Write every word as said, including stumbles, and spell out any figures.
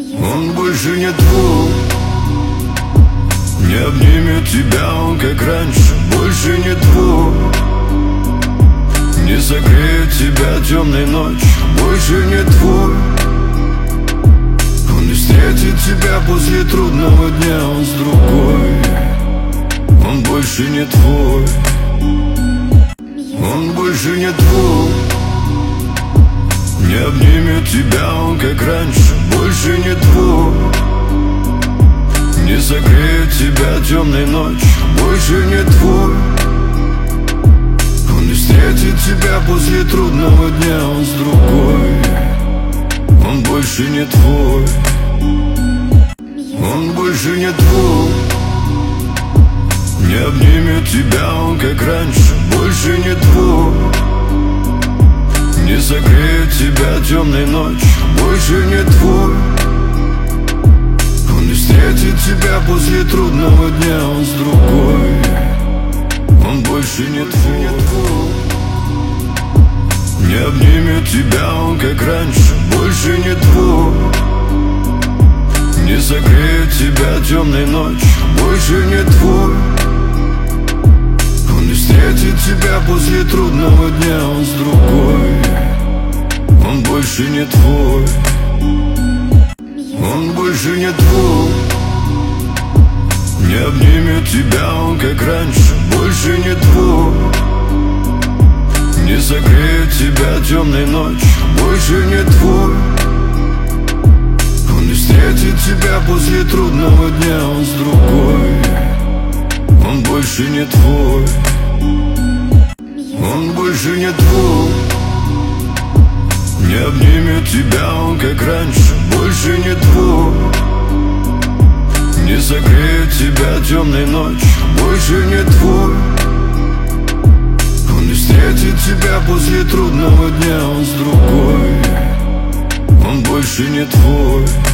Он больше не твой, не обнимет тебя он, как раньше. Больше не твой, не согреет тебя темной ночью. Больше не твой, он не встретит тебя после трудного дня. Он с другой, он больше не твой. Он больше не твой, не обнимет тебя он, как раньше. Больше не твой, не согреет тебя темной ночью. Больше не твой, он не встретит тебя после трудного дня. Он с другой, он больше не твой. Он больше не твой, не обнимет тебя он, как раньше. Больше не твой, не согреет тебя темной ночью. Больше не твой, он не встретит тебя после трудного дня. Он с другой, он больше не твой. Не обнимет тебя он, как раньше. Больше не твой, не согреет тебя темной ночью. Больше не твой, он не встретит тебя после трудного дня. Он с другой, он больше не твой. Он больше не твой, не обнимет тебя он, как раньше. Больше не твой, не согреет тебя темной ночью. Больше не твой, он не встретит тебя после трудного дня. Он с другой, он больше не твой. Он больше не твой, не обнимет тебя он, как раньше. Больше не твой, не согреет тебя темной ночью. Больше не твой, он не встретит тебя после трудного дня. Он с другой, он больше не твой.